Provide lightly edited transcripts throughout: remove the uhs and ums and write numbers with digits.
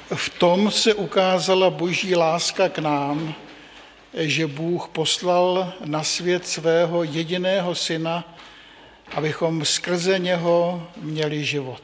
V tom se ukázala boží láska k nám, že Bůh poslal na svět svého jediného syna, abychom skrze něho měli život.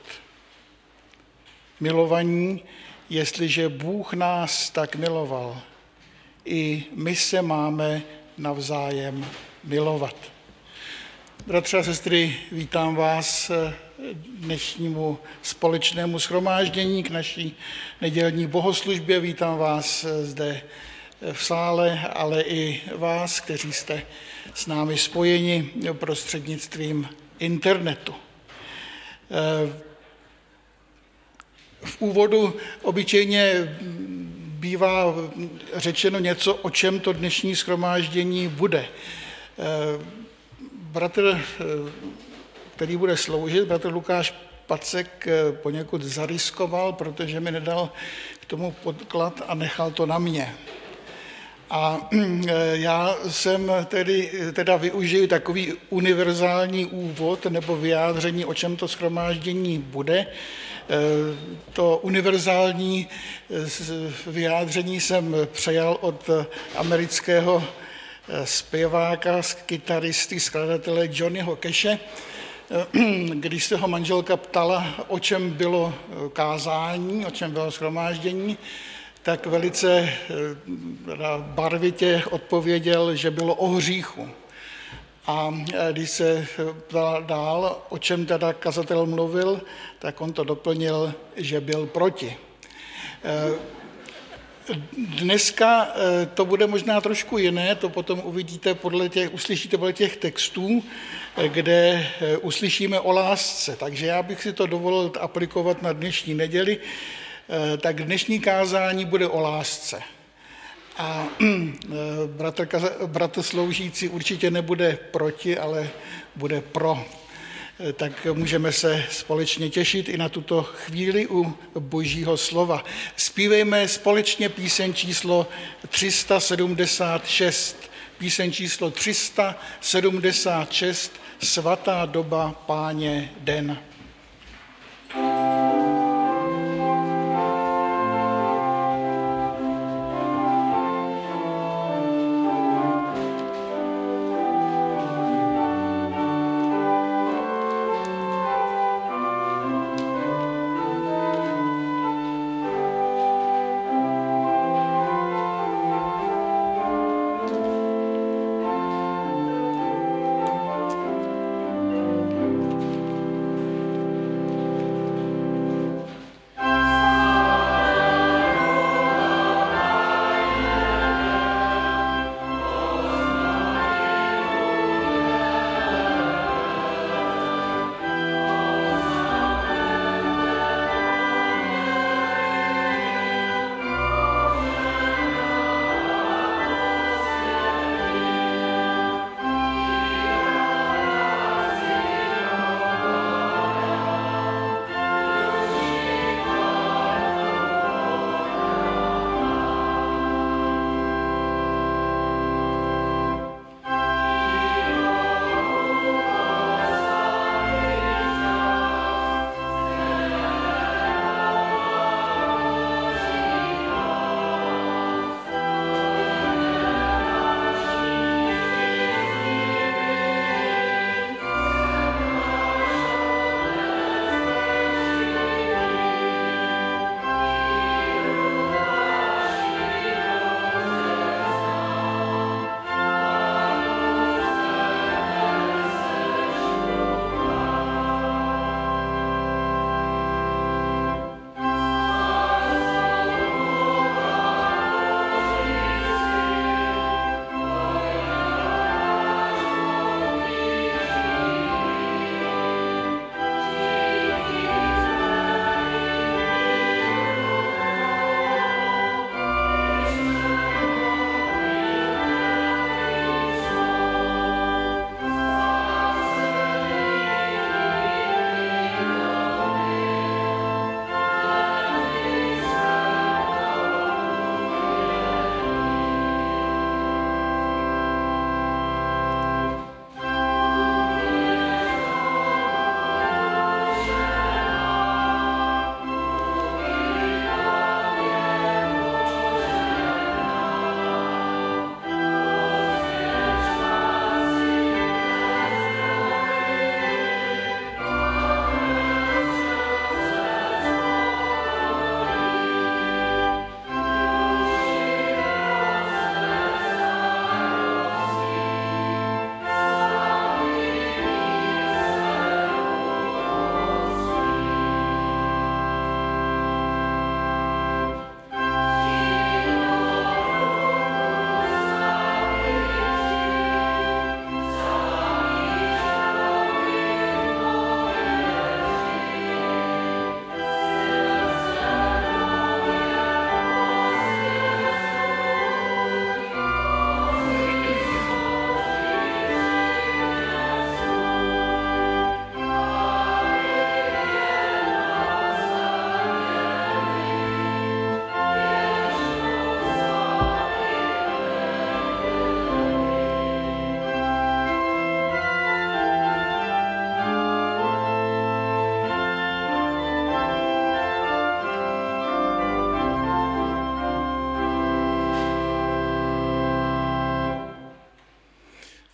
Milovaní, jestliže Bůh nás tak miloval, i my se máme navzájem milovat. Bratři a sestry, vítám vás dnešnímu společnému shromáždění k naší nedělní bohoslužbě. Vítám vás zde v sále, ale i vás, kteří jste s námi spojeni prostřednictvím internetu. V úvodu obyčejně bývá řečeno něco, o čem to dnešní shromáždění bude. Bratr, který bude sloužit, bratr Lukáš Pacek, poněkud zariskoval, protože mi nedal k tomu podklad a nechal to na mě. A já jsem teda využiju takový univerzální úvod nebo vyjádření, o čem to shromáždění bude. To univerzální vyjádření jsem přejal od amerického zpěváka, kytaristy, skladatele Johnnyho Cashe. Když se ho manželka ptala, o čem bylo kázání, o čem bylo shromáždění, tak velice barvitě odpověděl, že bylo o hříchu. A když se ptal dál, o čem teda kazatel mluvil, tak on to doplnil, že byl proti. Dneska to bude možná trošku jiné, to potom uslyšíte podle těch textů, kde uslyšíme o lásce. Takže já bych si to dovolil aplikovat na dnešní neděli. Tak dnešní kázání bude o lásce. A bratr sloužící určitě nebude proti, ale bude pro. Tak můžeme se společně těšit i na tuto chvíli u božího slova. Zpívejme společně píseň číslo 376. Píseň číslo 376. Svatá doba, Páně den.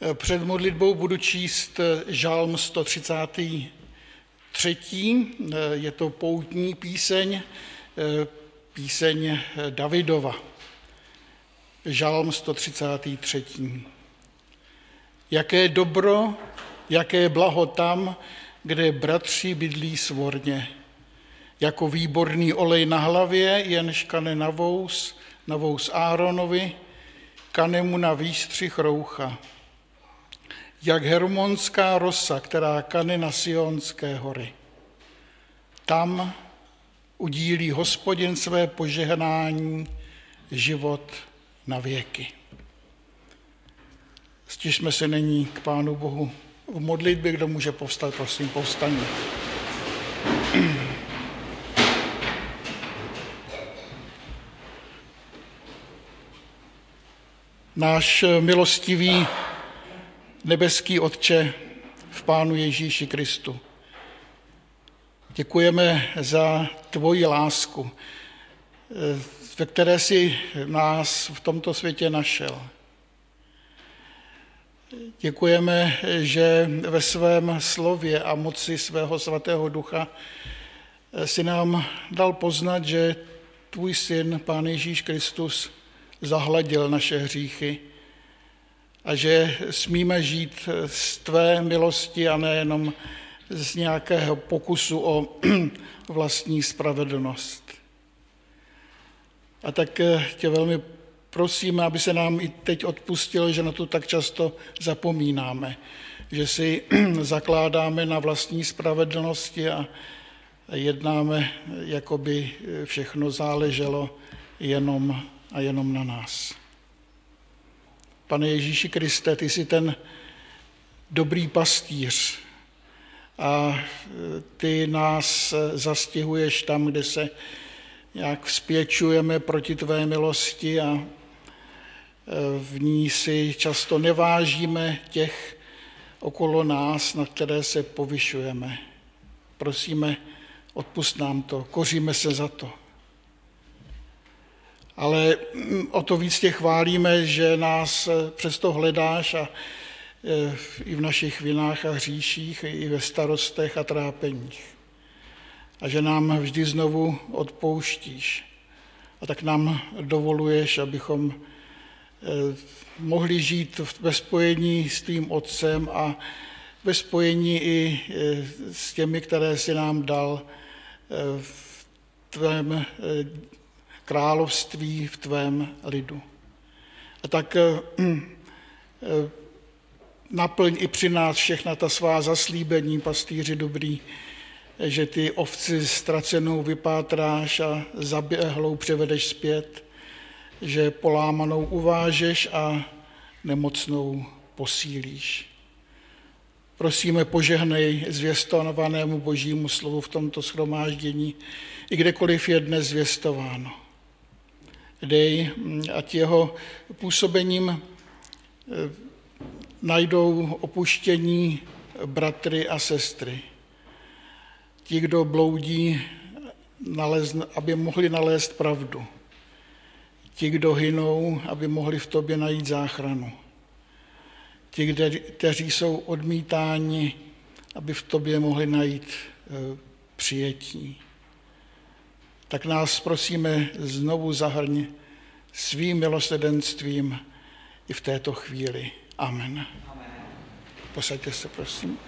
Před modlitbou budu číst žálm 133. Je to poutní píseň, píseň Davidova. Žálm 133. Jaké dobro, jaké blaho tam, kde bratři bydlí svorně. Jako výborný olej na hlavě, jenž kane na vous Áronovi, kane mu na výstřih roucha. Jak hermonská rosa, která kane na Sionské hory. Tam udílí Hospodin své požehnání, život na věky. Stižme se nyní k Pánu Bohu v modlitbě. Kdo může povstat, prosím, povstaňme. Náš milostivý nebeský Otče v Pánu Ježíši Kristu, děkujeme za tvoji lásku, ve které jsi nás v tomto světě našel. Děkujeme, že ve svém slově a moci svého svatého ducha si nám dal poznat, že tvůj syn, Pán Ježíš Kristus, zahladil naše hříchy a že smíme žít z tvé milosti a nejenom z nějakého pokusu o vlastní spravedlnost. A tak tě velmi prosíme, aby se nám i teď odpustilo, že na to tak často zapomínáme, že si zakládáme na vlastní spravedlnosti a jednáme, jako by všechno záleželo jenom a jenom na nás. Pane Ježíši Kriste, ty jsi ten dobrý pastýř a ty nás zastihuješ tam, kde se nějak vzpěčujeme proti tvé milosti a v ní si často nevážíme těch okolo nás, na které se povyšujeme. Prosíme, odpusť nám to, koříme se za to. Ale o to víc tě chválíme, že nás přesto hledáš a i v našich vinách a hříších, i ve starostech a trápeních. A že nám vždy znovu odpouštíš. A tak nám dovoluješ, abychom mohli žít ve spojení s tvým Otcem a ve spojení i s těmi, které jsi nám dal v tvém království, v tvém lidu. A tak naplň i při nás všechna ta svá zaslíbení, pastýři dobrý, že ty ovci ztracenou vypátráš a zaběhlou přivedeš zpět, že polámanou uvážeš a nemocnou posílíš. Prosíme, požehnej zvěstovanému Božímu slovu v tomto shromáždění, i kdekoliv je dnes zvěstováno. Dej, ať jeho působením najdou opuštění bratry a sestry. Ti, kdo bloudí, aby mohli nalézt pravdu. Ti, kdo hynou, aby mohli v tobě najít záchranu. Ti, kteří jsou odmítáni, aby v tobě mohli najít přijetí. Tak nás prosíme, znovu zahrň svým milosrdenstvím i v této chvíli. Amen. Posaďte se, prosím.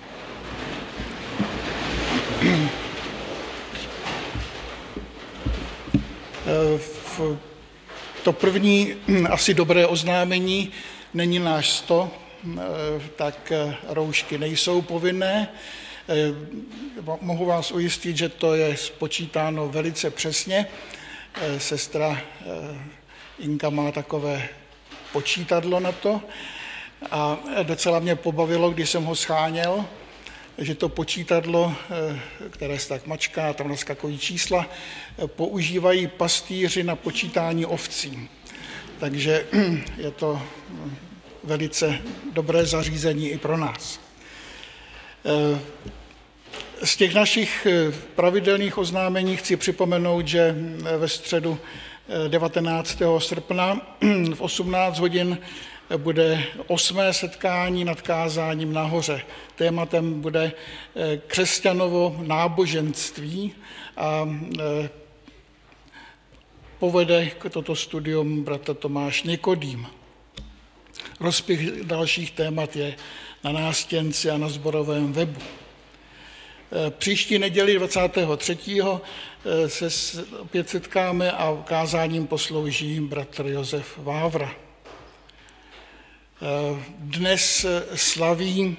To první asi dobré oznámení, není náš 100, tak roušky nejsou povinné. Mohu vás ujistit, že to je spočítáno velice přesně. Sestra Inka má takové počítadlo na to a docela mě pobavilo, když jsem ho sháněl, že to počítadlo, které se tak mačká, tam naskakují čísla, používají pastýři na počítání ovcí. Takže je to velice dobré zařízení i pro nás. Z těch našich pravidelných oznámení chci připomenout, že ve středu 19. srpna v 18 hodin bude 8. setkání nad kázáním nahoře. Tématem bude křesťanovo náboženství a povede toto studium bratr Tomáš Nikodým. Rozpis dalších témat je na nástěnci a na sborovém webu. Příští neděli 23. se opět setkáme a kázáním poslouží bratr Josef Vávra. Dnes slaví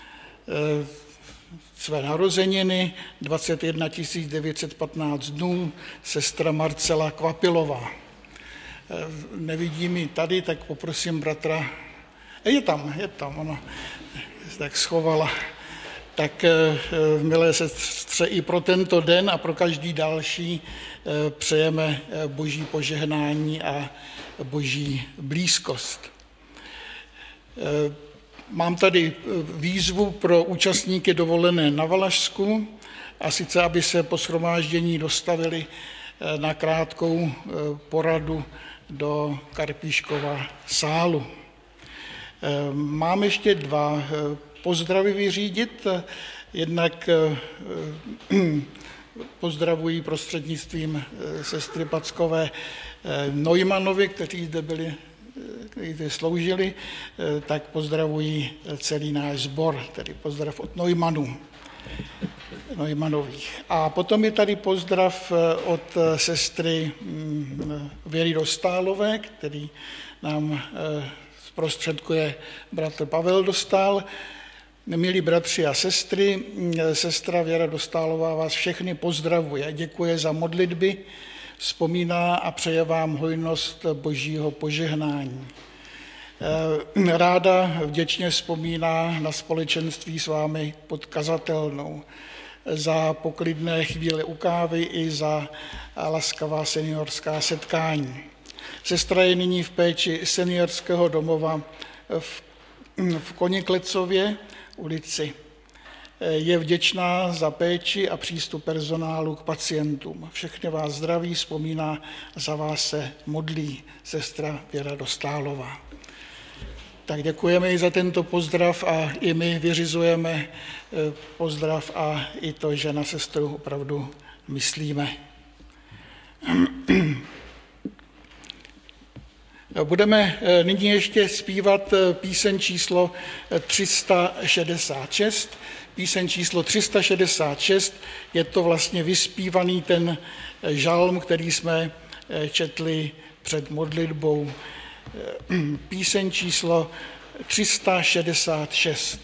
své narozeniny 21 915 dnů sestra Marcela Kvapilová. Nevidím ji tady, tak poprosím bratra. Je tam, ona tak schovala. Tak milé sestře, i pro tento den a pro každý další přejeme boží požehnání a boží blízkost. Mám tady výzvu pro účastníky dovolené na Valašsku, a sice, aby se po shromáždění dostavili na krátkou poradu do Karpíškova sálu. Mám ještě 2 pozdravy vyřídit. Jednak pozdravuji prostřednictvím sestry Packové Neumanovi, kteří zde byli, kteří zde sloužili, tak pozdravuji celý náš sbor, tedy pozdrav od Neumanových. A potom je tady pozdrav od sestry Věry Dostálové, který nám zprostředkuje bratr Pavel Dostál. Milí bratři a sestry, sestra Věra Dostálová vás všechny pozdravuje, děkuje za modlitby, vzpomíná a přeje vám hojnost božího požehnání. Ráda vděčně vzpomíná na společenství s vámi pod kazatelnou, za poklidné chvíle u kávy i za laskavá seniorská setkání. Sestra je nyní v péči seniorského domova v Koniklecově ulici. Je vděčná za péči a přístup personálu k pacientům. Všechny vás zdraví, vzpomíná, za vás se modlí sestra Věra Dostálová. Tak děkujeme i za tento pozdrav a i my vyřizujeme pozdrav a i to, že na sestru opravdu myslíme. Budeme nyní ještě zpívat píseň číslo 366. Píseň číslo 366 je to vlastně vyspívaný ten žalm, který jsme četli před modlitbou. Píseň číslo 366.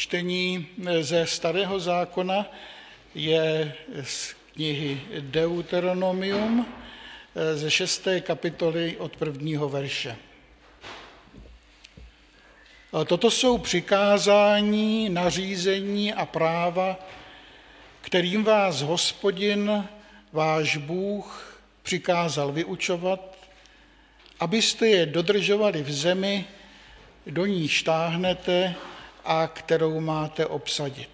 čtení ze Starého zákona je z knihy Deuteronomium ze 6. kapitoly od 1. verše. Toto jsou přikázání, nařízení a práva, kterým vás Hospodin, váš Bůh, přikázal vyučovat, abyste je dodržovali v zemi, do níž táhnete a kterou máte obsadit.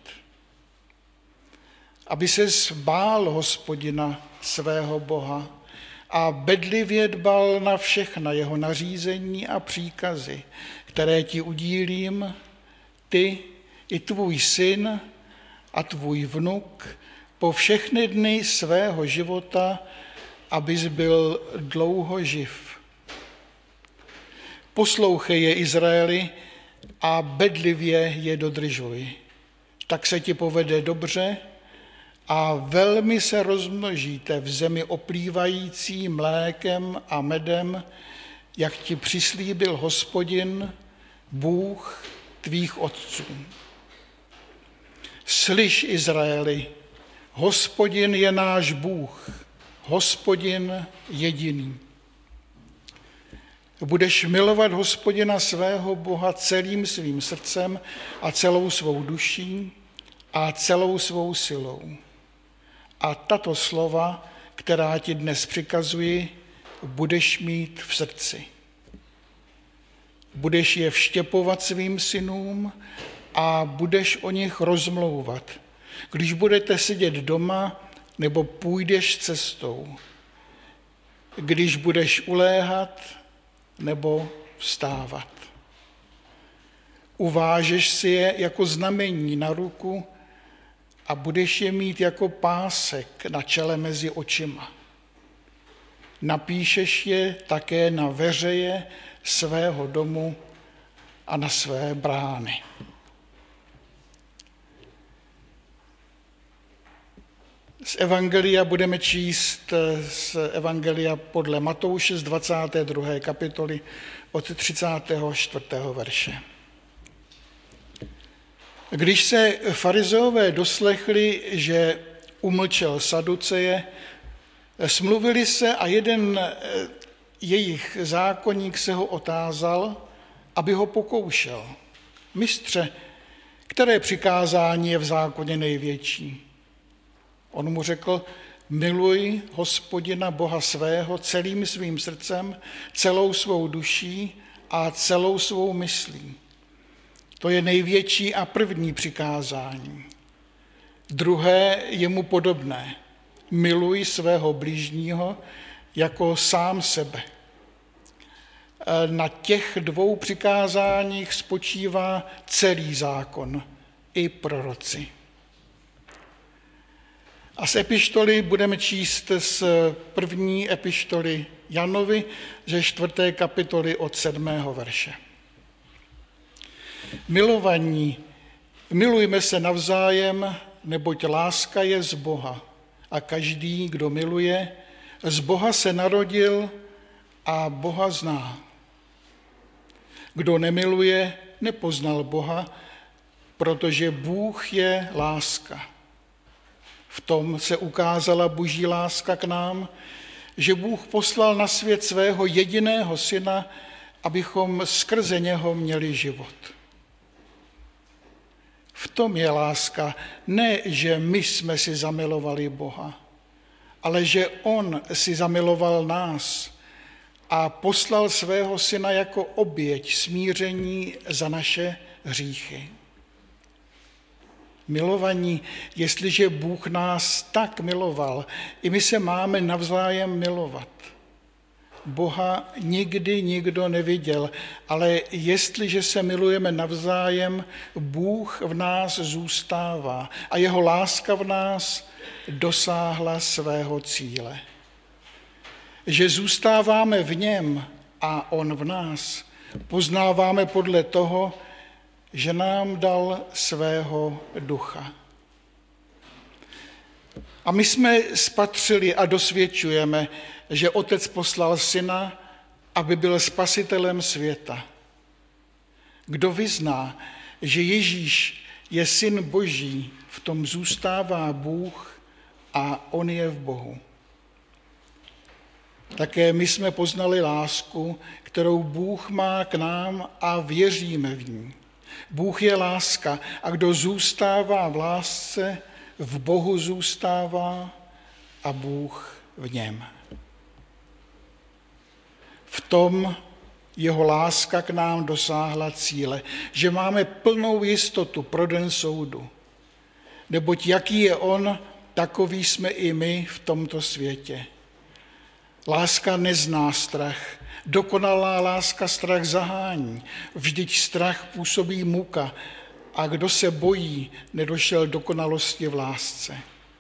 Aby ses bál Hospodina, svého Boha, a bedlivě dbal na všechna jeho nařízení a příkazy, které ti udílím, ty i tvůj syn a tvůj vnuk po všechny dny svého života, abys byl dlouho živ. Poslouchej je, Izraeli, a bedlivě je dodržuj. Tak se ti povede dobře a velmi se rozmnožíte v zemi oplývající mlékem a medem, jak ti přislíbil Hospodin, Bůh tvých otců. Slyš, Izraeli, Hospodin je náš Bůh, Hospodin jediný. Budeš milovat Hospodina svého Boha celým svým srdcem a celou svou duší a celou svou silou. A tato slova, která ti dnes přikazuji, budeš mít v srdci. Budeš je vštěpovat svým synům a budeš o nich rozmlouvat, když budete sedět doma nebo půjdeš cestou, když budeš uléhat nebo vstávat. Uvážeš si je jako znamení na ruku a budeš je mít jako pásek na čele mezi očima. Napíšeš je také na veřeje svého domu a na své brány. Z Evangelia budeme číst z Evangelia podle Matouše z 22. kapitoly od 34. verše. Když se farizeové doslechli, že umlčel Saduceje, smluvili se a jeden jejich zákonník se ho otázal, aby ho pokoušel. Mistře, které přikázání je v zákoně největší? On mu řekl, miluj Hospodina Boha svého celým svým srdcem, celou svou duší a celou svou myslí. To je největší a první přikázání. Druhé je mu podobné. Miluj svého bližního jako sám sebe. Na těch dvou přikázáních spočívá celý zákon i proroci. A z epištoly budeme číst z první epištoly Janovi ze 4. kapitoly od 7. verše. Milovaní, milujme se navzájem, neboť láska je z Boha. A každý, kdo miluje, z Boha se narodil a Boha zná. Kdo nemiluje, nepoznal Boha, protože Bůh je láska. V tom se ukázala Boží láska k nám, že Bůh poslal na svět svého jediného syna, abychom skrze něho měli život. V tom je láska, ne, že my jsme si zamilovali Boha, ale že on si zamiloval nás a poslal svého syna jako oběť smíření za naše hříchy. Milovaní, jestliže Bůh nás tak miloval, i my se máme navzájem milovat. Boha nikdy nikdo neviděl, ale jestliže se milujeme navzájem, Bůh v nás zůstává a jeho láska v nás dosáhla svého cíle. Že zůstáváme v něm a on v nás, poznáváme podle toho, že nám dal svého ducha. A my jsme spatřili a dosvědčujeme, že Otec poslal Syna, aby byl spasitelem světa. Kdo vyzná, že Ježíš je Syn Boží, v tom zůstává Bůh a on je v Bohu. Také my jsme poznali lásku, kterou Bůh má k nám a věříme v ní. Bůh je láska a kdo zůstává v lásce, v Bohu zůstává a Bůh v něm. V tom jeho láska k nám dosáhla cíle, že máme plnou jistotu pro den soudu. Neboť jaký je on, takový jsme i my v tomto světě. Láska nezná strach, dokonalá láska strach zahání, vždyť strach působí muka a kdo se bojí, nedošel dokonalosti v lásce.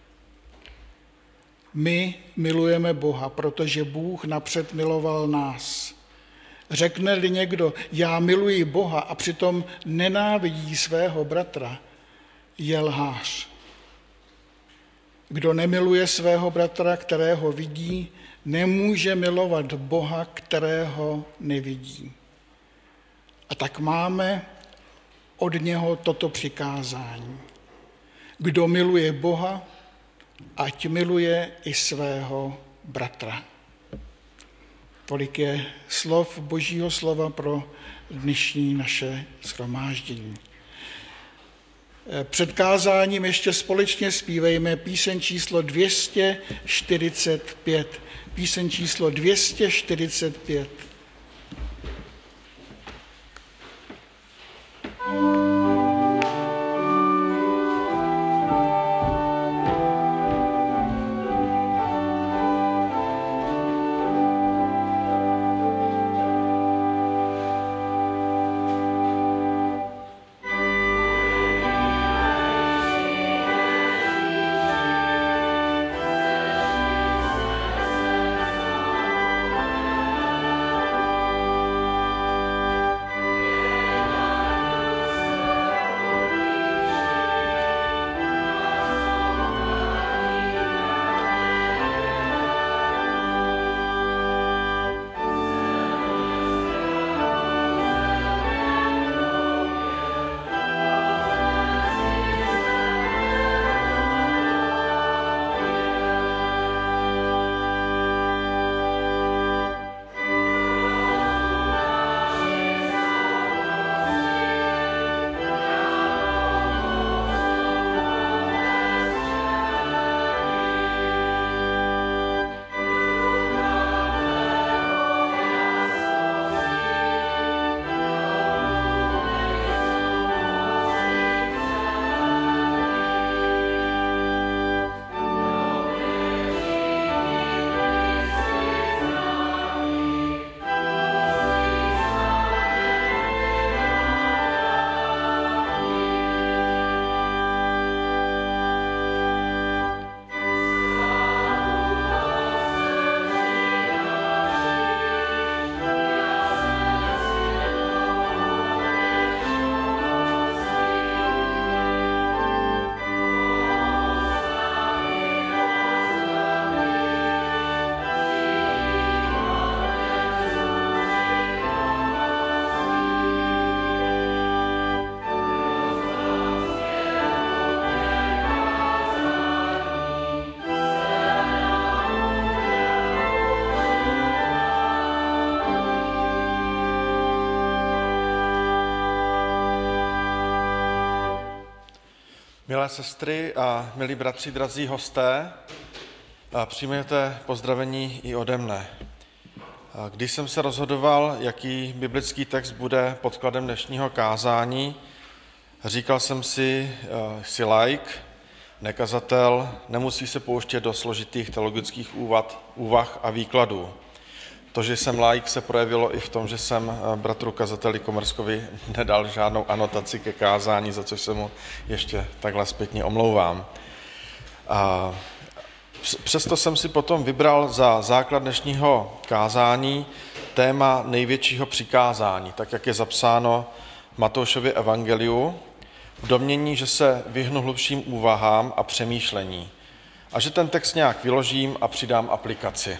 My milujeme Boha, protože Bůh napřed miloval nás. Řekne-li někdo, já miluji Boha a přitom nenávidí svého bratra, je lhář. Kdo nemiluje svého bratra, kterého vidí, nemůže milovat Boha, kterého nevidí. A tak máme od něho toto přikázání. Kdo miluje Boha, ať miluje i svého bratra. Tolik je slov Božího slova pro dnešní naše shromáždění. Před kázáním ještě společně zpívejme píseň číslo 245. Píseň číslo 245. Milé sestry a milí bratři, drazí hosté, přijměte pozdravení i ode mne. Když jsem se rozhodoval, jaký biblický text bude podkladem dnešního kázání, říkal jsem si, jsi laik, nekazatel, nemusí se pouštět do složitých teologických úvah a výkladů. To, že jsem laik, se projevilo i v tom, že jsem bratru kazateli Komerskovi nedal žádnou anotaci ke kázání, za což se mu ještě takhle zpětně omlouvám. Přesto jsem si potom vybral za základ dnešního kázání téma největšího přikázání, tak jak je zapsáno v Matoušově evangeliu, v domnění, že se vyhnu hlubším úvahám a přemýšlení a že ten text nějak vyložím a přidám aplikaci.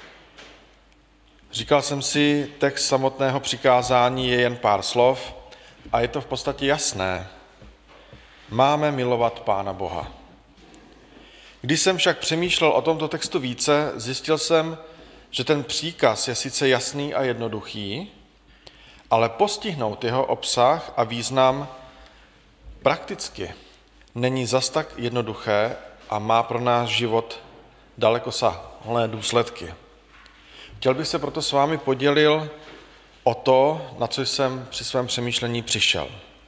Říkal jsem si, text samotného přikázání je jen pár slov a je to v podstatě jasné. Máme milovat Pána Boha. Když jsem však přemýšlel o tomto textu více, zjistil jsem, že ten příkaz je sice jasný a jednoduchý, ale postihnout jeho obsah a význam prakticky není zas tak jednoduché a má pro náš život dalekosáhlé důsledky. Chtěl bych se proto s vámi podělil o to, na co jsem při svém přemýšlení přišel.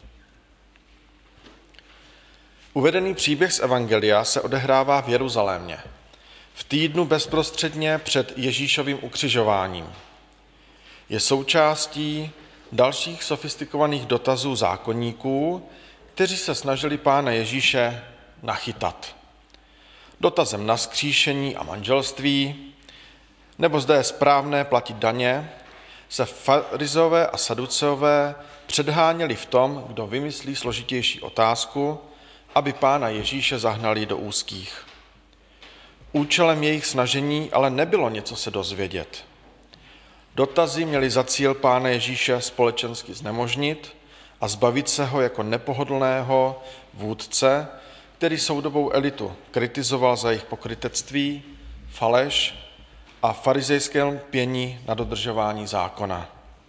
Uvedený příběh z Evangelia se odehrává v Jeruzalémě, v týdnu bezprostředně před Ježíšovým ukřižováním. Je součástí dalších sofistikovaných dotazů zákonníků, kteří se snažili Pána Ježíše nachytat. Dotazem na vzkříšení a manželství, nebo zda je správné platit daně, se farizové a saduceové předháněli v tom, kdo vymyslí složitější otázku, aby Pána Ježíše zahnali do úzkých. Účelem jejich snažení ale nebylo něco se dozvědět. Dotazy měly za cíl Pána Ježíše společensky znemožnit a zbavit se ho jako nepohodlného vůdce, který soudobou elitu kritizoval za jejich pokrytectví, faleš a farizejské lpění na dodržování zákona.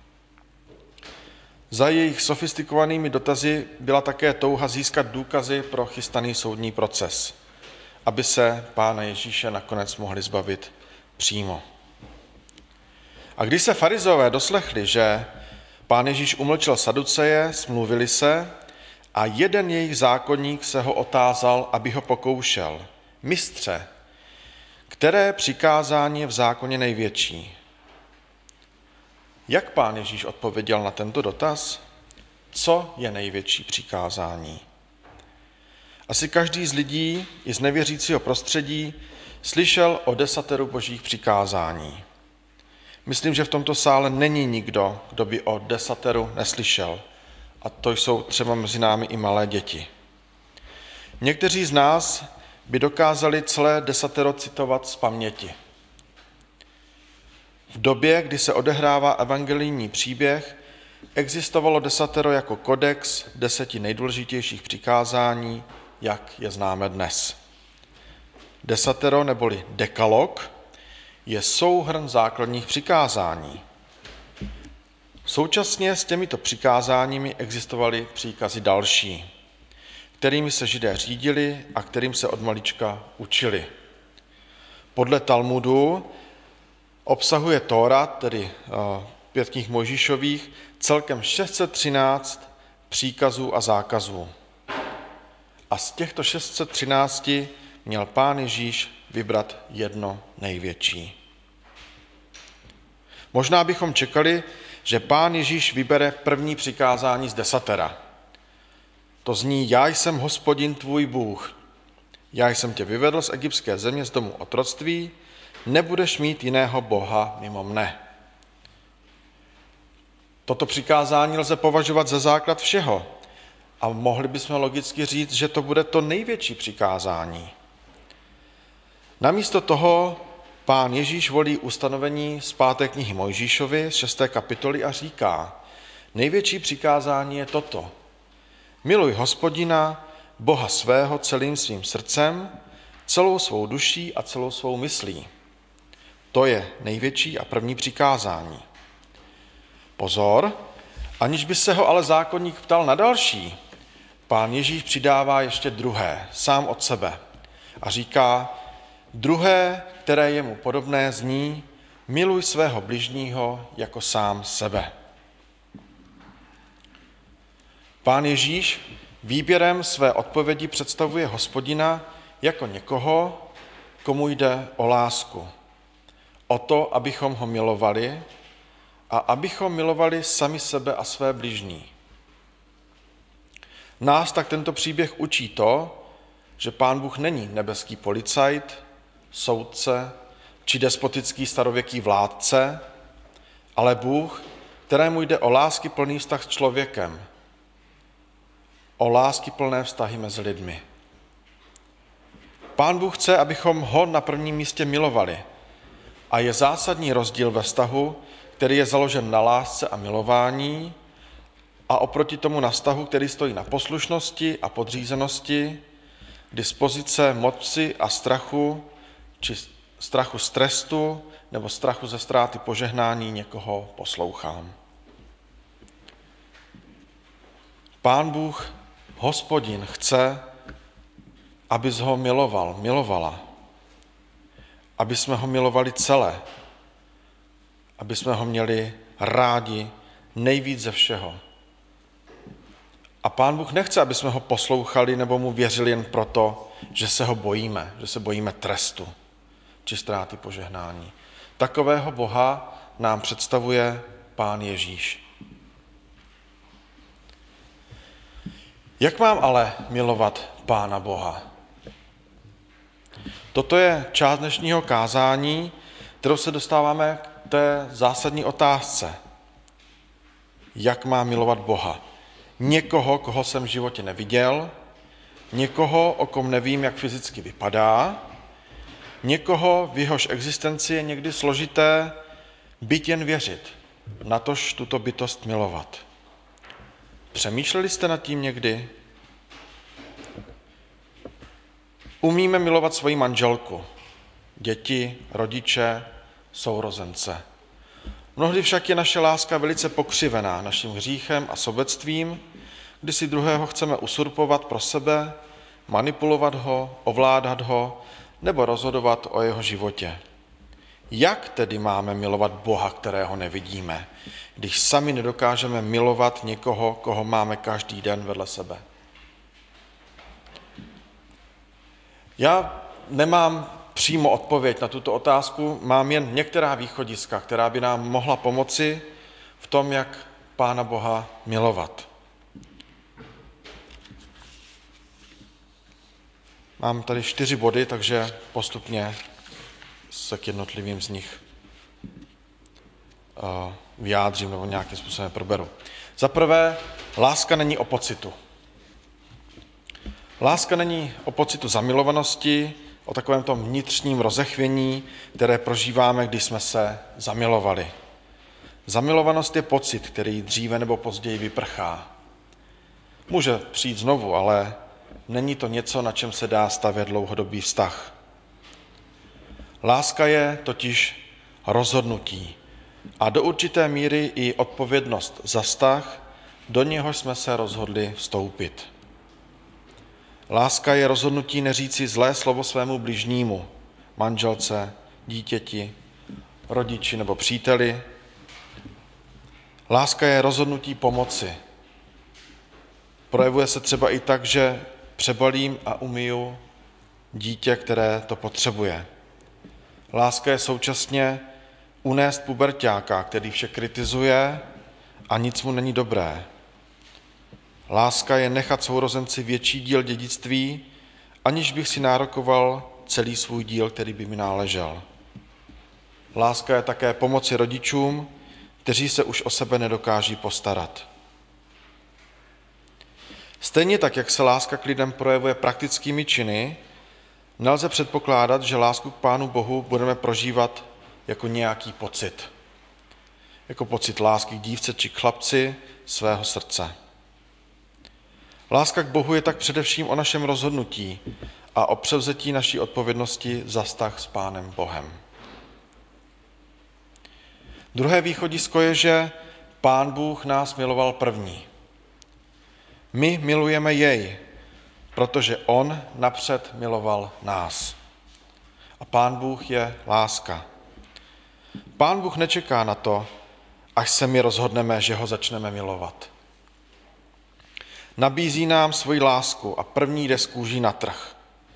Za jejich sofistikovanými dotazy byla také touha získat důkazy pro chystaný soudní proces, aby se Pána Ježíše nakonec mohli zbavit přímo. A když se farizové doslechli, že Pán Ježíš umlčel saduceje, smluvili se a jeden jejich zákonník se ho otázal, aby ho pokoušel. Mistře, které přikázání je v zákoně největší? Jak Pán Ježíš odpověděl na tento dotaz? Co je největší přikázání? Asi každý z lidí i z nevěřícího prostředí slyšel o 10 božích přikázání. Myslím, že v tomto sále není nikdo, kdo by o 10 neslyšel. A to jsou třeba mezi námi i malé děti. Někteří z nás by dokázali celé 10 citovat z paměti. V době, kdy se odehrává evangelijní příběh, existovalo 10 jako kodex 10 nejdůležitějších přikázání, jak je známe dnes. 10 neboli dekalog je souhrn základních přikázání. Současně s těmito přikázáními existovaly příkazy další, kterými se Židé řídili a kterým se od malička učili. Podle Talmudu obsahuje Tóra, tedy 5 knih Mojžíšových, celkem 613 příkazů a zákazů. A z těchto 613 měl Pán Ježíš vybrat jedno největší. Možná bychom čekali, že Pán Ježíš vybere první přikázání z 10. To zní: Já jsem Hospodin tvůj Bůh. Já jsem tě vyvedl z egyptské země, z domu otroctví, nebudeš mít jiného boha mimo mne. Toto přikázání lze považovat za základ všeho a mohli bychom logicky říct, že to bude to největší přikázání. Namísto toho Pán Ježíš volí ustanovení z 5. knihy Mojžíšovy z 6. kapitoly a říká: největší přikázání je toto. Miluj Hospodina, Boha svého celým svým srdcem, celou svou duší a celou svou myslí. To je největší a první přikázání. Pozor, aniž by se ho ale zákonník ptal na další, Pán Ježíš přidává ještě druhé, sám od sebe. A říká: druhé, které je mu podobné, zní: miluj svého bližního jako sám sebe. Pán Ježíš výběrem své odpovědi představuje Hospodina jako někoho, komu jde o lásku. O to, abychom ho milovali a abychom milovali sami sebe a své bližní. Nás tak tento příběh učí to, že Pán Bůh není nebeský policajt, soudce či despotický starověký vládce, ale Bůh, kterému jde o láskyplný vztah s člověkem, o láskyplné vztahy mezi lidmi. Pán Bůh chce, abychom ho na prvním místě milovali. A je zásadní rozdíl ve vztahu, který je založen na lásce a milování, a oproti tomu na vztahu, který stojí na poslušnosti a podřízenosti, kdy z pozice moci a strachu, či strachu z trestu nebo strachu ze ztráty požehnání někoho poslouchám. Pán Bůh, Hospodin, chce, abys ho milovala, aby jsme ho milovali celé, aby jsme ho měli rádi nejvíc ze všeho. A Pán Bůh nechce, aby jsme ho poslouchali nebo mu věřili jen proto, že se ho bojíme, že se bojíme trestu či ztráty požehnání. Takového Boha nám představuje Pán Ježíš. Jak mám ale milovat Pána Boha? Toto je část dnešního kázání, kterou se dostáváme k té zásadní otázce. Jak mám milovat Boha? Někoho, koho jsem v životě neviděl, někoho, o kom nevím, jak fyzicky vypadá, někoho, v jehož existenci je někdy složité byť jen věřit, natož tuto bytost milovat. Přemýšleli jste nad tím někdy? Umíme milovat svoji manželku, děti, rodiče, sourozence. Mnohdy však je naše láska velice pokřivená naším hříchem a sobectvím, kdy si druhého chceme usurpovat pro sebe, manipulovat ho, ovládat ho nebo rozhodovat o jeho životě. Jak tedy máme milovat Boha, kterého nevidíme, když sami nedokážeme milovat někoho, koho máme každý den vedle sebe? Já nemám přímo odpověď na tuto otázku, mám jen některá východiska, která by nám mohla pomoci v tom, jak Pána Boha milovat. Mám tady 4 body, takže postupně se k jednotlivým z nich vyjádřím nebo nějakým způsobem proberu. Za prvé, láska není o pocitu. Láska není o pocitu zamilovanosti, o takovém tom vnitřním rozechvění, které prožíváme, když jsme se zamilovali. Zamilovanost je pocit, který dříve nebo později vyprchá. Může přijít znovu, ale není to něco, na čem se dá stavět dlouhodobý vztah. Láska je totiž rozhodnutí a do určité míry i odpovědnost za vztah, do něhož jsme se rozhodli vstoupit. Láska je rozhodnutí neříci zlé slovo svému bližnímu, manželce, dítěti, rodiči nebo příteli. Láska je rozhodnutí pomoci. Projevuje se třeba i tak, že přebalím a umyju dítě, které to potřebuje. Láska je současně unést puberťáka, který vše kritizuje a nic mu není dobré. Láska je nechat sourozenci větší díl dědictví, aniž bych si nárokoval celý svůj díl, který by mi náležel. Láska je také pomoci rodičům, kteří se už o sebe nedokáží postarat. Stejně tak, jak se láska k lidem projevuje praktickými činy, nelze předpokládat, že lásku k Pánu Bohu budeme prožívat jako nějaký pocit. Jako pocit lásky k dívce či k chlapci svého srdce. Láska k Bohu je tak především o našem rozhodnutí a o převzetí naší odpovědnosti za vztah s Pánem Bohem. Druhé východisko je, že Pán Bůh nás miloval první. My milujeme jej, protože on napřed miloval nás. A Pán Bůh je láska. Pán Bůh nečeká na to, až se my rozhodneme, že ho začneme milovat. Nabízí nám svoji lásku a první jde z kůží na trh.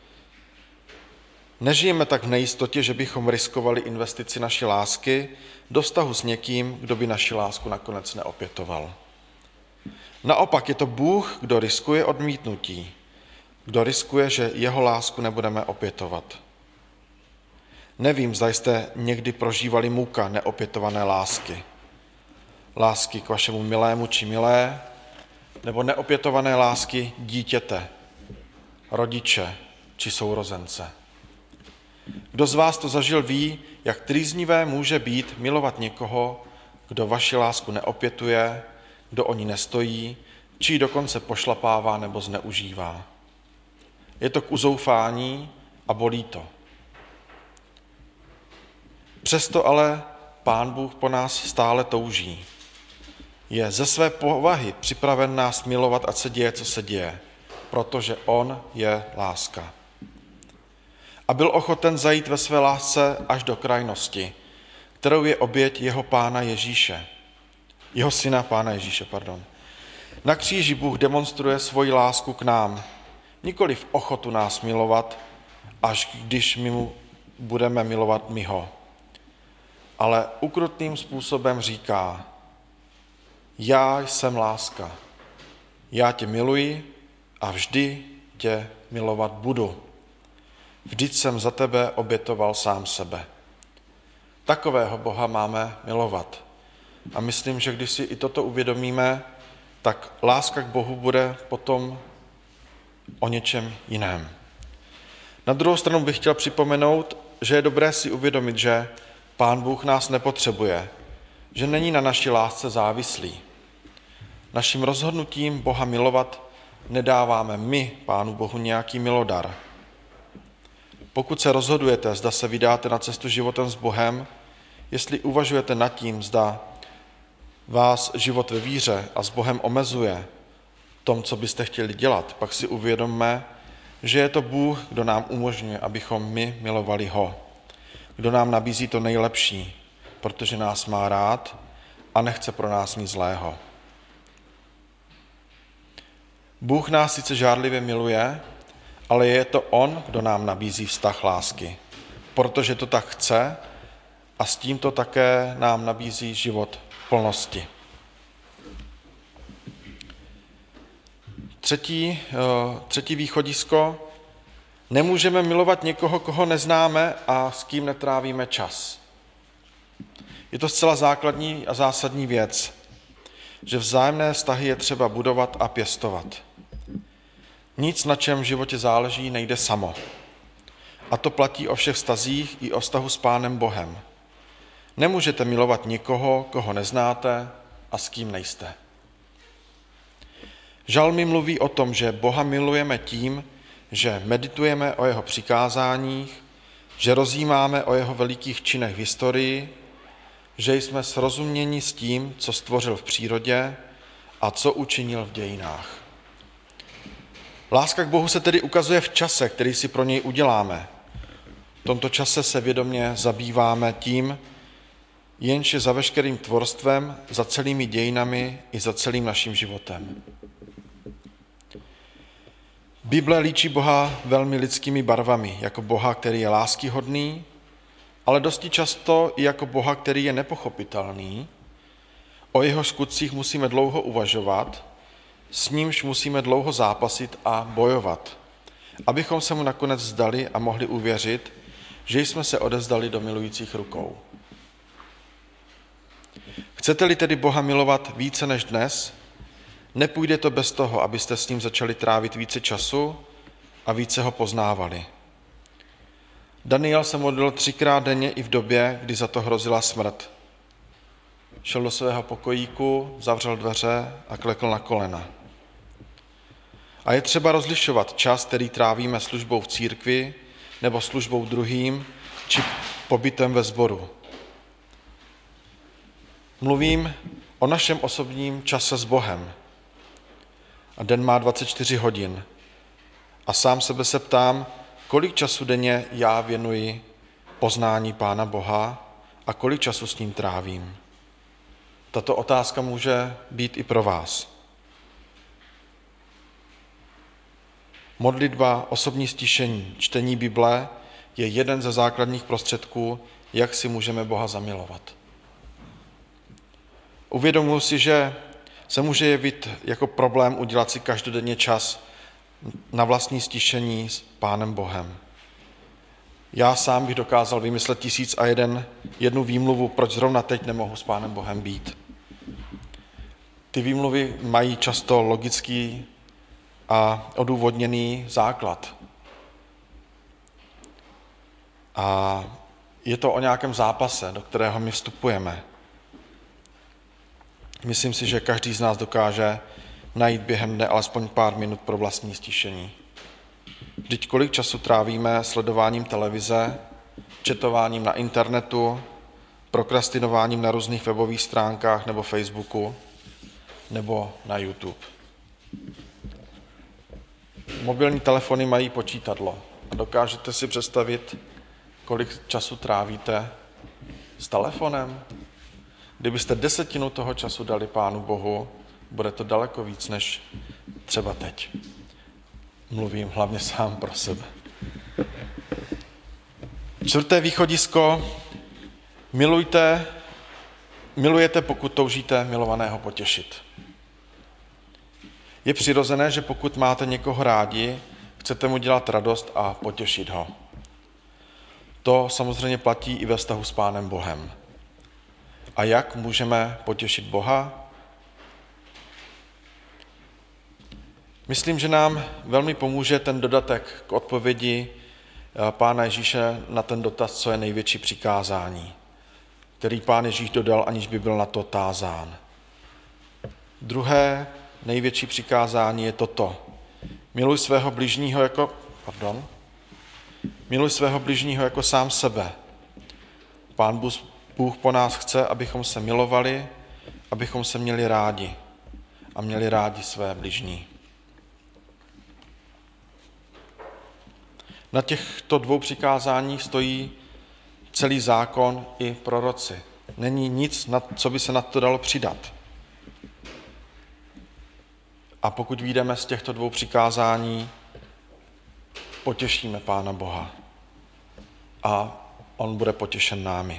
Nežijeme tak v nejistotě, že bychom riskovali investici naší lásky do vztahu s někým, kdo by naši lásku nakonec neopětoval. Naopak je to Bůh, kdo riskuje odmítnutí, kdo riskuje, že jeho lásku nebudeme opětovat. Nevím, zda jste někdy prožívali muka neopětované lásky. Lásky k vašemu milému či milé, nebo neopětované lásky dítěte, rodiče či sourozence. Kdo z vás to zažil, ví, jak trýznivé může být milovat někoho, kdo vaši lásku neopětuje, kdo o ní nestojí, či ji dokonce pošlapává nebo zneužívá. Je to k uzoufání a bolí to. Přesto ale Pán Bůh po nás stále touží. Je ze své povahy připraven nás milovat, ať se děje, co se děje, protože on je láska. A byl ochoten zajít ve své lásce až do krajnosti, kterou je oběť jeho syna Pána Ježíše. Na kříži Bůh demonstruje svoji lásku k nám, nikoliv ochotu nás milovat, až když my mu budeme milovat my ho. Ale ukrutným způsobem říká: já jsem láska, já tě miluji a vždy tě milovat budu. Vždyť jsem za tebe obětoval sám sebe. Takového Boha máme milovat. A myslím, že když si i toto uvědomíme, tak láska k Bohu bude potom o něčem jiném. Na druhou stranu bych chtěl připomenout, že je dobré si uvědomit, že Pán Bůh nás nepotřebuje, že není na naší lásce závislý. Naším rozhodnutím Boha milovat nedáváme my Pánu Bohu nějaký milodar. Pokud se rozhodujete, zda se vydáte na cestu životem s Bohem, jestli uvažujete nad tím, zda vás život ve víře a s Bohem omezuje tom, co byste chtěli dělat, pak si uvědomme, že je to Bůh, kdo nám umožňuje, abychom my milovali ho. Kdo nám nabízí to nejlepší, protože nás má rád a nechce pro nás nic zlého. Bůh nás sice žárlivě miluje, ale je to on, kdo nám nabízí vztah lásky, protože to tak chce a s tímto také nám nabízí život v plnosti. Třetí východisko. Nemůžeme milovat někoho, koho neznáme a s kým netrávíme čas. Je to zcela základní a zásadní věc, že vzájemné vztahy je třeba budovat a pěstovat. Nic, na čem v životě záleží, nejde samo. A to platí o všech vztazích i o vztahu s Pánem Bohem. Nemůžete milovat někoho, koho neznáte a s kým nejste. Žalmy mluví o tom, že Boha milujeme tím, že meditujeme o jeho přikázáních, že rozjímáme o jeho velikých činech v historii, že jsme srozuměni s tím, co stvořil v přírodě a co učinil v dějinách. Láska k Bohu se tedy ukazuje v čase, který si pro něj uděláme. V tomto čase se vědomě zabýváme tím, jenž je za veškerým tvorstvem, za celými dějinami i za celým naším životem. Bible líčí Boha velmi lidskými barvami, jako Boha, který je láskyhodný, ale dosti často i jako Boha, který je nepochopitelný. O jeho skutcích musíme dlouho uvažovat, s nímž musíme dlouho zápasit a bojovat, abychom se mu nakonec vzdali a mohli uvěřit, že jsme se odevzdali do milujících rukou. Chcete-li tedy Boha milovat více než dnes, nepůjde to bez toho, abyste s ním začali trávit více času a více ho poznávali. Daniel se modlil 3krát denně i v době, kdy za to hrozila smrt. Šel do svého pokojíku, zavřel dveře a klekl na kolena. A je třeba rozlišovat čas, který trávíme službou v církvi nebo službou druhým či pobytem ve sboru. Mluvím o našem osobním čase s Bohem. A den má 24 hodin. A sám sebe se ptám, kolik času denně já věnuji poznání Pána Boha a kolik času s ním trávím. Tato otázka může být i pro vás. Modlitba, osobní stišení, čtení Bible je jeden ze základních prostředků, jak si můžeme Boha zamilovat. Uvědomuji si, že se může jevit jako problém udělat si každodenně čas na vlastní stišení s Pánem Bohem. Já sám bych dokázal vymyslet 1001 výmluvu, proč zrovna teď nemohu s Pánem Bohem být. Ty výmluvy mají často logický a odůvodněný základ. A je to o nějakém zápase, do kterého my vstupujeme. Myslím si, že každý z nás dokáže najít během dne alespoň pár minut pro vlastní stišení. Vždyť kolik času trávíme sledováním televize, četováním na internetu, prokrastinováním na různých webových stránkách nebo Facebooku nebo na YouTube. Mobilní telefony mají počítadlo. A dokážete si představit, kolik času trávíte s telefonem? Kdybyste 10% toho času dali Pánu Bohu, bude to daleko víc než třeba teď. Mluvím hlavně sám pro sebe. 4. východisko. Milujete, pokud toužíte milovaného potěšit. Je přirozené, že pokud máte někoho rádi, chcete mu dělat radost a potěšit ho. To samozřejmě platí i ve vztahu s Pánem Bohem. A jak můžeme potěšit Boha? Myslím, že nám velmi pomůže ten dodatek k odpovědi Pána Ježíše na ten dotaz, co je největší přikázání, který Pán Ježíš dodal, aniž by byl na to tázán. Druhé největší přikázání je toto. Miluj svého bližního jako sám sebe. Pán Bůh po nás chce, abychom se milovali, abychom se měli rádi a měli rádi své bližní. Na těchto 2 přikázáních stojí celý zákon i proroci. Není nic, co by se na to dalo přidat. A pokud vyjdeme z těchto 2 přikázání, potěšíme Pána Boha. A on bude potěšen námi.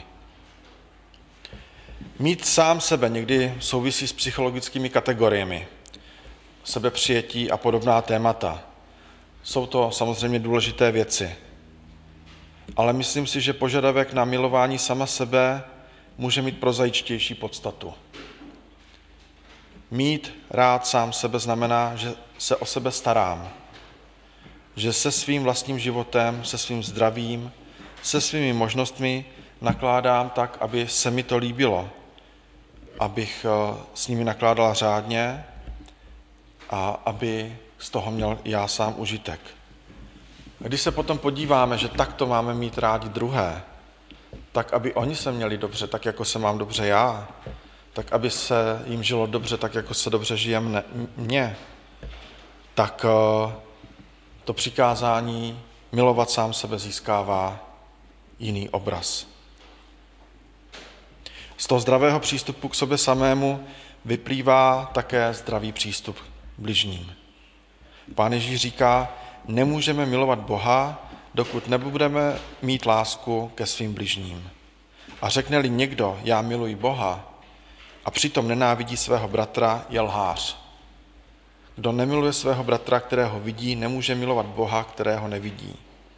Mít sám sebe někdy souvisí s psychologickými kategoriemi, sebepřijetí a podobná témata. Jsou to samozřejmě důležité věci. Ale myslím si, že požadavek na milování sama sebe může mít prozaičtější podstatu. Mít rád sám sebe znamená, že se o sebe starám. Že se svým vlastním životem, se svým zdravím, se svými možnostmi nakládám tak, aby se mi to líbilo. Abych s nimi nakládal řádně a aby z toho měl já sám užitek. A když se potom podíváme, že takto máme mít rádi druhé, tak aby oni se měli dobře, tak jako se mám dobře já, tak aby se jim žilo dobře, tak jako se dobře žije mně, tak to přikázání milovat sám sebe získává jiný obraz. Z toho zdravého přístupu k sobě samému vyplývá také zdravý přístup k bližním. Pán Ježíš říká, nemůžeme milovat Boha, dokud nebudeme mít lásku ke svým bližním. A řekne-li někdo, já miluji Boha, a přitom nenávidí svého bratra, je lhář. Kdo nemiluje svého bratra, kterého vidí, nemůže milovat Boha, kterého nevidí.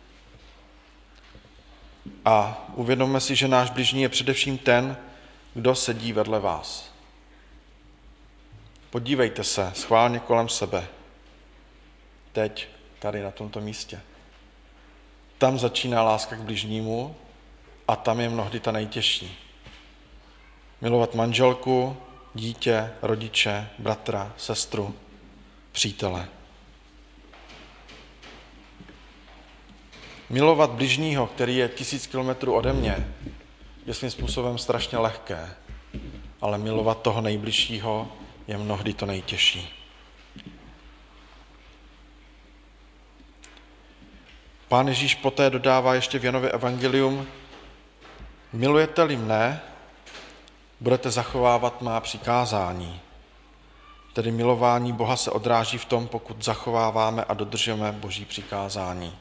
A uvědomme si, že náš bližní je především ten, kdo sedí vedle vás. Podívejte se schválně kolem sebe. Teď, tady na tomto místě. Tam začíná láska k bližnímu a tam je mnohdy ta nejtěžší. Milovat manželku, dítě, rodiče, bratra, sestru, přítele. Milovat bližního, který je 1000 kilometrů ode mě, je svým způsobem strašně lehké, ale milovat toho nejbližšího je mnohdy to nejtěžší. Pán Ježíš poté dodává ještě v Janově evangelium, milujete-li mne, budete zachovávat má přikázání. Tedy milování Boha se odráží v tom, pokud zachováváme a dodržujeme Boží přikázání.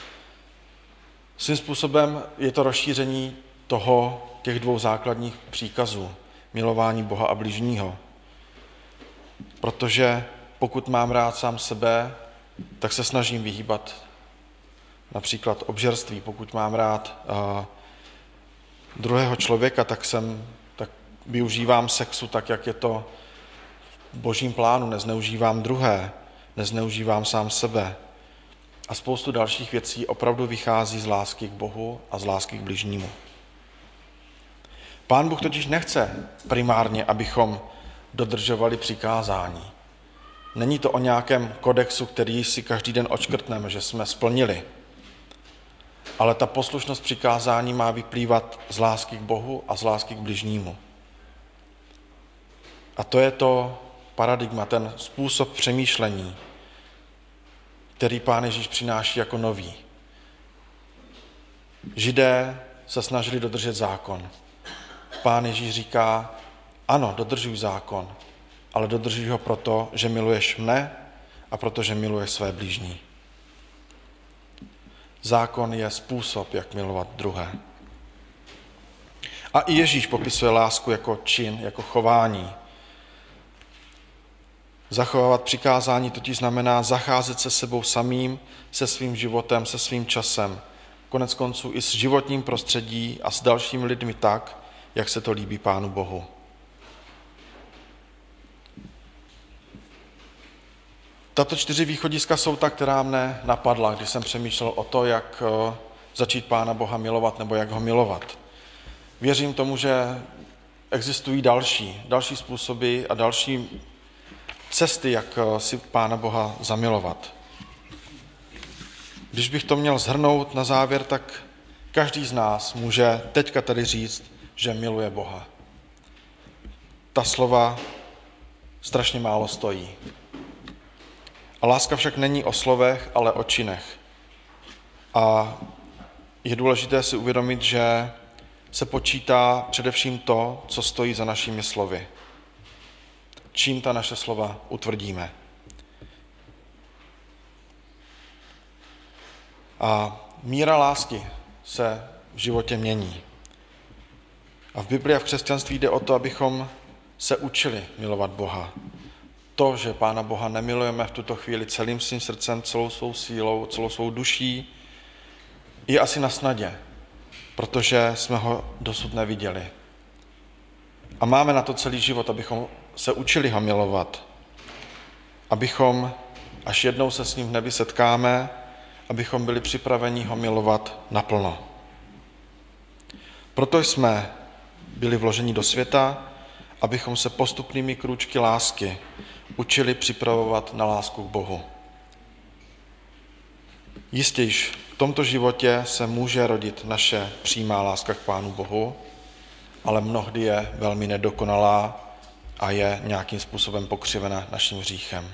Svým způsobem je to rozšíření těch 2 základních příkazů, milování Boha a bližního. Protože pokud mám rád sám sebe, tak se snažím vyhýbat například obžerství. Pokud mám rád druhého člověka, tak využívám sexu tak, jak je to v Božím plánu. Nezneužívám druhé, nezneužívám sám sebe. A spoustu dalších věcí opravdu vychází z lásky k Bohu a z lásky k bližnímu. Pán Bůh totiž nechce primárně, abychom dodržovali přikázání. Není to o nějakém kodexu, který si každý den odškrtneme, že jsme splnili. Ale ta poslušnost přikázání má vyplývat z lásky k Bohu a z lásky k bližnímu. A to je to paradigma, ten způsob přemýšlení, který Pán Ježíš přináší jako nový. Židé se snažili dodržet zákon. Pán Ježíš říká, ano, dodržuj zákon, ale dodržuj ho proto, že miluješ mne a protože miluješ své blížní. Zákon je způsob, jak milovat druhé. A i Ježíš popisuje lásku jako čin, jako chování. Zachovávat přikázání totiž znamená zacházet se sebou samým, se svým životem, se svým časem. Konec konců i s životním prostředí a s dalšími lidmi tak, jak se to líbí Pánu Bohu. Tato 4 východiska jsou ta, která mne napadla, když jsem přemýšlel o to, jak začít Pána Boha milovat nebo jak ho milovat. Věřím tomu, že existují další způsoby a další cesty, jak si Pána Boha zamilovat. Když bych to měl shrnout na závěr, tak každý z nás může teďka tady říct, že miluje Boha. Ta slova strašně málo stojí. A láska však není o slovech, ale o činech. A je důležité si uvědomit, že se počítá především to, co stojí za našimi slovy. Čím ta naše slova utvrdíme. A míra lásky se v životě mění. A v Biblii a v křesťanství jde o to, abychom se učili milovat Boha. To, že Pána Boha nemilujeme v tuto chvíli celým svým srdcem, celou svou sílou, celou svou duší, je asi na snadě, protože jsme ho dosud neviděli. A máme na to celý život, abychom se učili ho milovat. Abychom, až jednou se s ním v nebi setkáme, abychom byli připraveni ho milovat naplno. Proto jsme byli vloženi do světa, abychom se postupnými krůčky lásky učili připravovat na lásku k Bohu. Jistě již v tomto životě se může rodit naše přímá láska k Pánu Bohu, ale mnohdy je velmi nedokonalá a je nějakým způsobem pokřivena naším hříchem.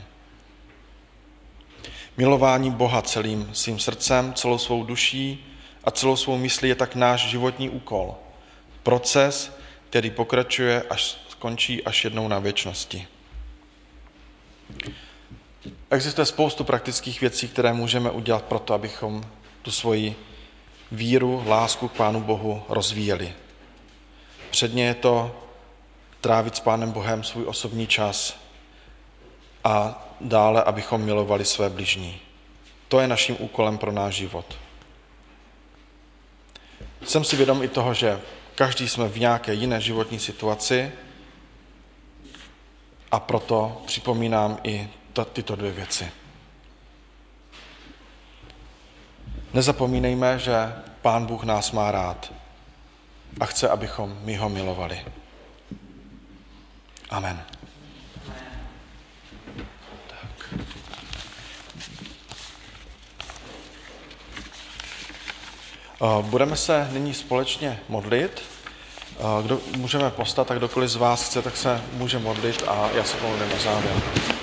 Milování Boha celým svým srdcem, celou svou duší a celou svou myslí je tak náš životní úkol. Proces, který pokračuje až skončí až jednou na věčnosti. Existuje spoustu praktických věcí, které můžeme udělat proto, abychom tu svoji víru, lásku k Pánu Bohu rozvíjeli. Předně je to trávit s Pánem Bohem svůj osobní čas a dále, abychom milovali své bližní. To je naším úkolem pro náš život. Jsem si vědom i toho, že každý jsme v nějaké jiné životní situaci a proto připomínám i tyto 2 věci. Nezapomínejme, že Pán Bůh nás má rád a chce, abychom my ho milovali. Amen. Tak. Budeme se nyní společně modlit. Kdo můžeme postat, tak kdokoliv z vás chce, tak se může modlit a já se pomodlím na závěr.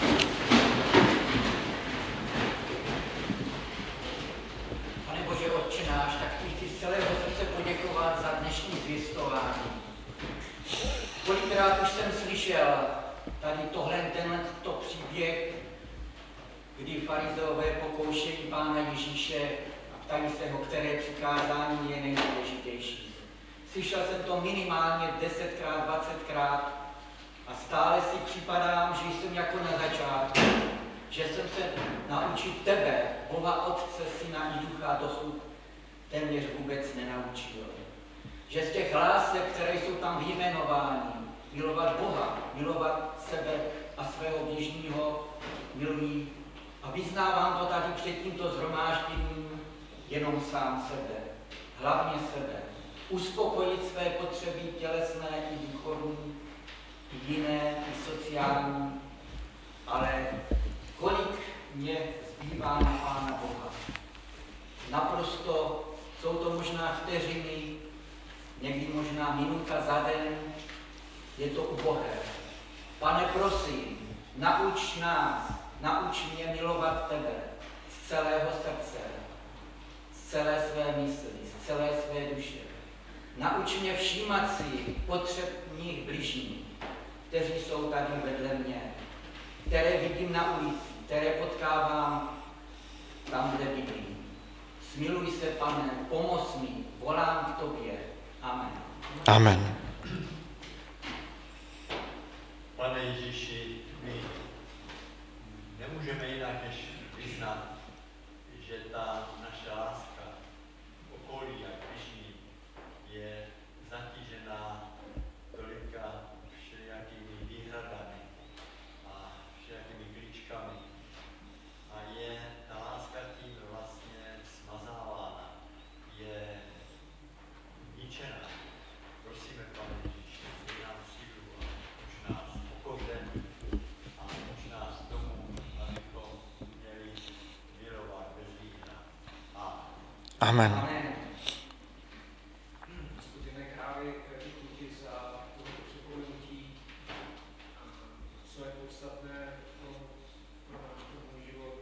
Pane Bože, Otče náš, tak chci z celého srdce poděkovat za dnešní zvěstování. Kolikrát už jsem slyšel tady tento příběh, kdy farizeové pokoušejí Pána Ježíše a ptají se ho, které přikázání je nejdůležitější. Slyšel jsem to minimálně 10krát, 20krát a stále si připadám, že jsem jako na začátku, že jsem se naučit tebe, Boha Otce, Syna i Ducha dosud téměř vůbec nenaučil. Že z těch lásek, které jsou tam vyjmenovány, milovat Boha, milovat sebe a svého bližního, milují a vyznávám to tady před tímto shromážděním jenom sám sebe, hlavně sebe. Uspokojit své potřeby tělesné i duchovní jiné, i sociální, ale kolik mě zbývá na Pána Boha. Naprosto, jsou to možná vteřiny, někdy možná minuta za den, je to ubohé. Pane, prosím, nauč nás, nauč mě milovat tebe z celého srdce, z celé své mysli, z celé své duše. Nauč mě všímat si potřeb mých bližních, kteří jsou tady vedle mě, které vidím na ulici, které potkávám tam, kde bydlím. Smiluj se, Pane, pomoz mi, volám k tobě. Amen. Amen. Pane Ježíši, my nemůžeme jinak než vyznat, že ta naše láska okolí a bližní je zatížená tolika všelijakými výhradami a všelijakými klíčkami. A je ta láska tím vlastně smazávána, je ničená. Prosíme, Pane Ježíši, dej nám sílu a uč nás pokoření a uč nás tomu, abychom měli milovat bez výhrad. Amen. Amen. Hospodine králi, děkuji ti za toto připomenutí, co je podstatné pro náš duchovní život,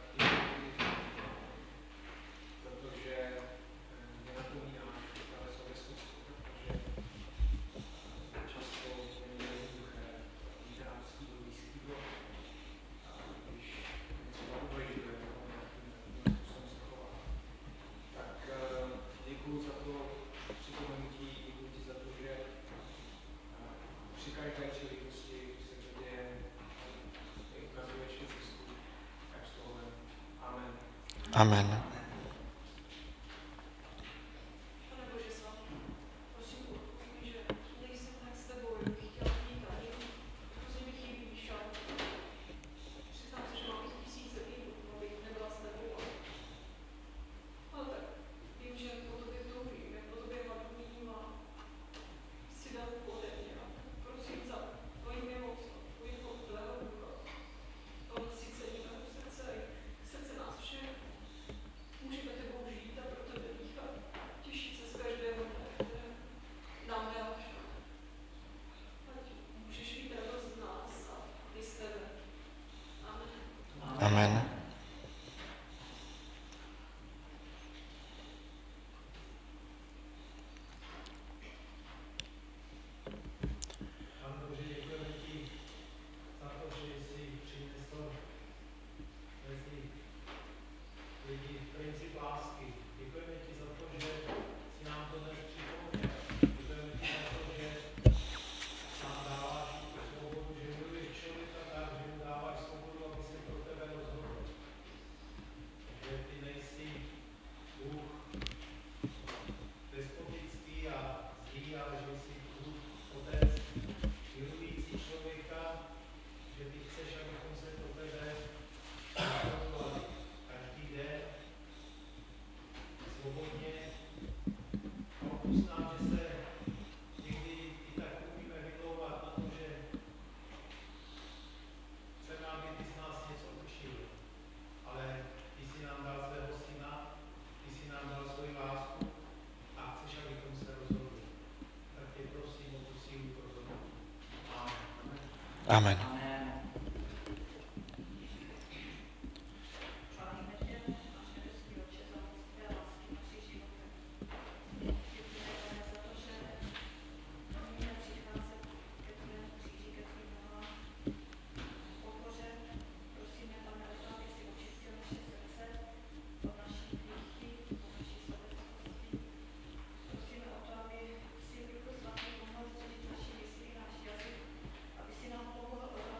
protože mě napomínáš právě souvislosti, protože často není jednoduché jít rád z toho blízkého, když třeba uvažuje o tom, jakým způsobem se chová. Tak děkuji za to připomenutí, děkuji ti za to, že při každé příležitosti, když se to děje, ukazuješ mi cestu, jak z toho ven. Amen. Amen. Pane Bože svatý, prosím odpověď mi, že nejsem tak s tebou, jak bych chtěla být a hrozně mi chybíš a přiznám se, že mám jich tisíce týdnů, abych nebyla s tebou. Ale tak vím, že po tobě toužím, jak po tobě hladovním a si dal ode mě a prosím za tvoji milost a tvoji tvého ducha. Ale cícení mého srdce i srdce nás všech. Můžeme tebou žít a pro tebe dýchat, těšit se z každého dne, které nám dáš. Ať můžeš mít radost z nás a i z tebe. Amen. Amen. Pane Bože, děkujeme ti za to, že jsi přinesl mezi lidi princip lásky. Děkujeme ti za to, že jsi nám to dnes připomněl. Děkujeme ti za to, že nám dáváš tu svobodu, že miluješ člověka tak, že mu dáváš svobodu, aby se pro tebe rozhodl. Že ty nejsi Bůh despotický a zlý, ale že jsi Bůh Otec, milující člověka, že ty chceš, abychom se pro tebe rozhodovali každý den svobodně a odpusť nám, že se někdy i tak umíme vymlouvat na to, že chceme, aby ty z nás něco učil, ale ty jsi nám dal svého syna, ty jsi nám dal svoji lásku a chceš, abychom se rozhodli. Tak tě prosím o tu sílu k rozhodnutí. Amen. Amen. Amen. Chválíme tě, náš nebeský Otče, za moc tvé lásky v našich životech. Děkujeme, Pane, za to, že umíme přicházet ke tvému kříži, ke tvým nohám. V pokoře prosíme, Pane, o to, aby si očistil naše srdce od naší hříchy, od naší sobeckosti. Prosíme o to, aby si Duchu Svatý pomohl zřídit naši mysli, náš jazyk, aby si nám pomohl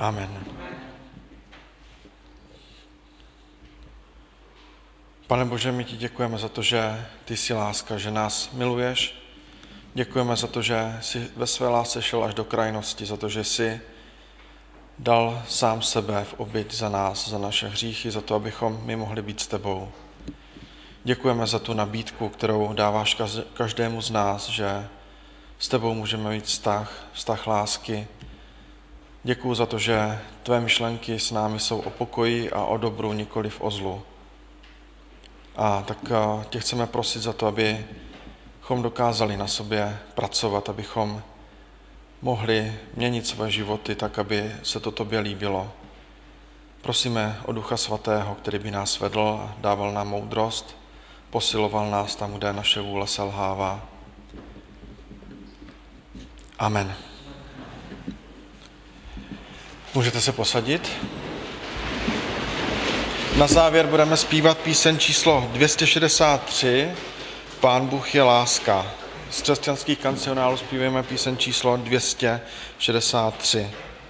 Amen. Pane Bože, my ti děkujeme za to, že ty jsi láska, že nás miluješ. Děkujeme za to, že jsi ve své lásce šel až do krajnosti, za to, že jsi dal sám sebe v oběť za nás, za naše hříchy, za to, abychom my mohli být s tebou. Děkujeme za tu nabídku, kterou dáváš každému z nás, že s tebou můžeme mít vztah lásky. Děkuju za to, že tvé myšlenky s námi jsou o pokoji a o dobru, nikoliv o zlu. A tak tě chceme prosit za to, abychom dokázali na sobě pracovat, abychom mohli měnit své životy tak, aby se to tobě líbilo. Prosíme o Ducha Svatého, který by nás vedl a dával nám moudrost, posiloval nás tam, kde naše vůle selhává. Amen. Můžete se posadit. Na závěr budeme zpívat píseň číslo 263, Pán Bůh je láska. Z křesťanských kancionálů zpíváme píseň číslo 263.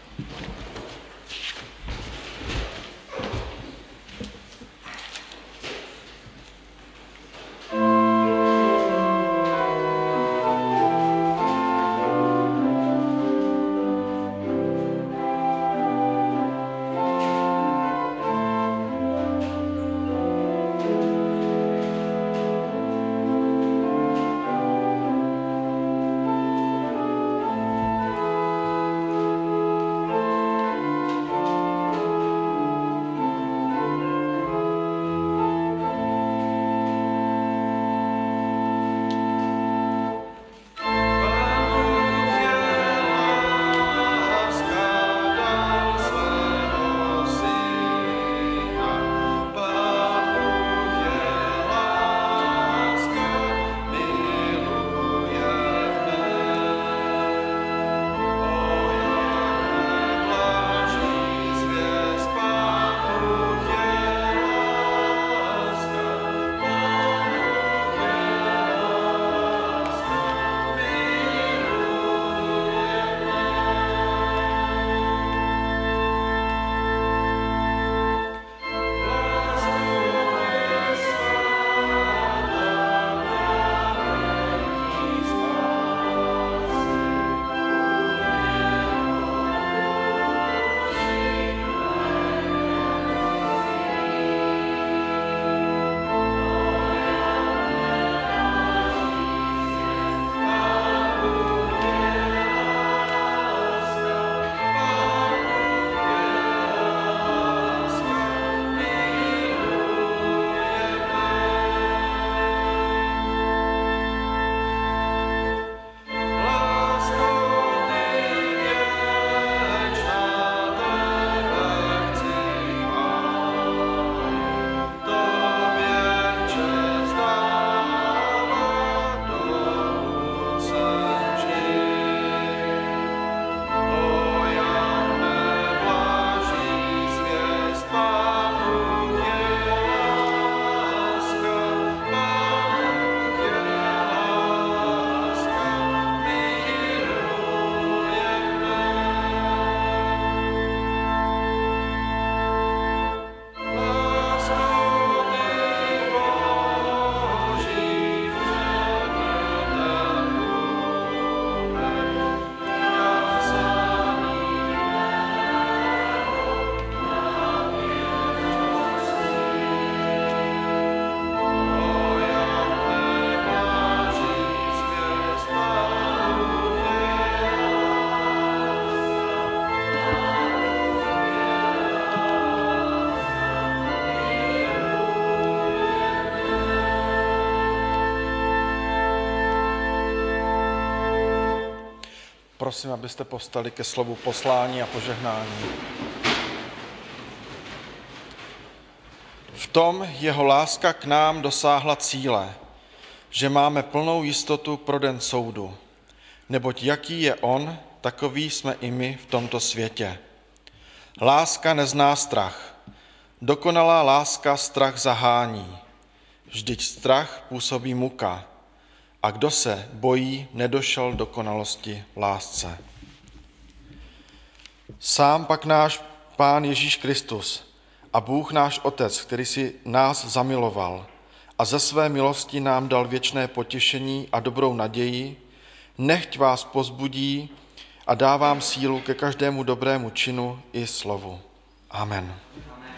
Prosím, abyste povstali ke slovu poslání a požehnání. V tom jeho láska k nám dosáhla cíle, že máme plnou jistotu pro den soudu. Neboť jaký je on, takový jsme i my v tomto světě. Láska nezná strach. Dokonalá láska strach zahání. Vždyť strach působí muka. A kdo se bojí, nedošel dokonalosti v lásce. Sám pak náš Pán Ježíš Kristus a Bůh náš Otec, který si nás zamiloval a ze své milosti nám dal věčné potěšení a dobrou naději, nechť vás povzbudí a dá vám sílu ke každému dobrému činu i slovu. Amen. Amen.